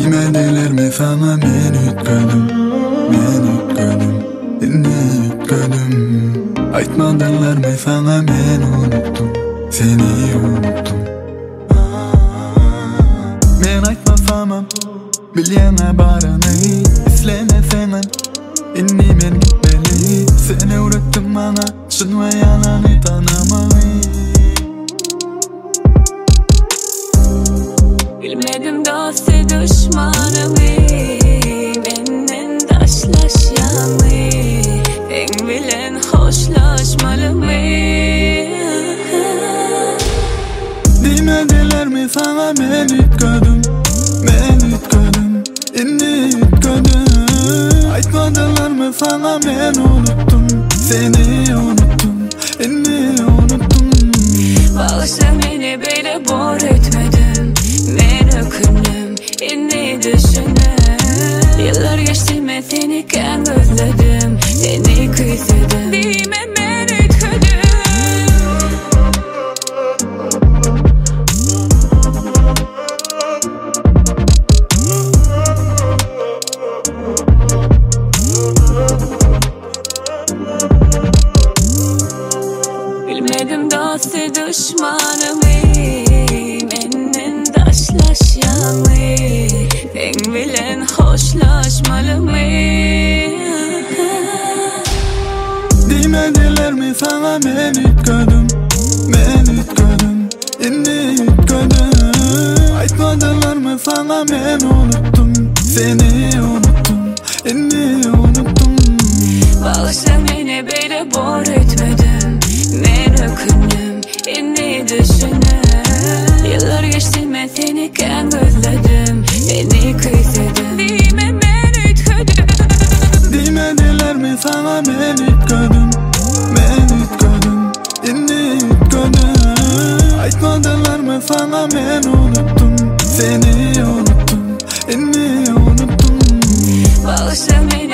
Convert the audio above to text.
Demediler mi sana men ütködüm, inni ütködüm. Aytmadılar mı sana men unuttum, seni unuttum. Men aytmasamam, bilyene barını, islene senen, inni men gitmeli. Seni öğrettim bana, şın ve yalanı tanımayı. Bilmedim dostu düşmanımı, benden taşlaşyanı, en bilen hoşlaşmalı mı? Demediler mi sana men ütködüm, inni ütködüm. Aytmadılar mı sana men unuttum, seni unuttum, inni unuttum. Bağışla beni böyle bor etmedim, men ökündüm, inni düşündüm. Yıllar geçti men seni kan özledim, seni kıysedim. Dime men ütködüm. Bilmedim dostu düşmanımı, benden taşlaşyanı, en bilen hoşlaşmalı mı? Demediler mi sana men ütködüm, inni ütködüm. Aytmadılar mı sana men unuttum, seni unuttum, inni unuttum. Bağışla beni böyle bor etmedim, men ökündüm, inni düşündüm. Yıllar geçti men seni kan özledim, seni kıysedim. Dime men ütködüm. Demediler mi sana men ütködüm, inni ütködüm. Aytmadılar mı sana men unuttum, seni unuttum, inni unuttum. Bağışla beni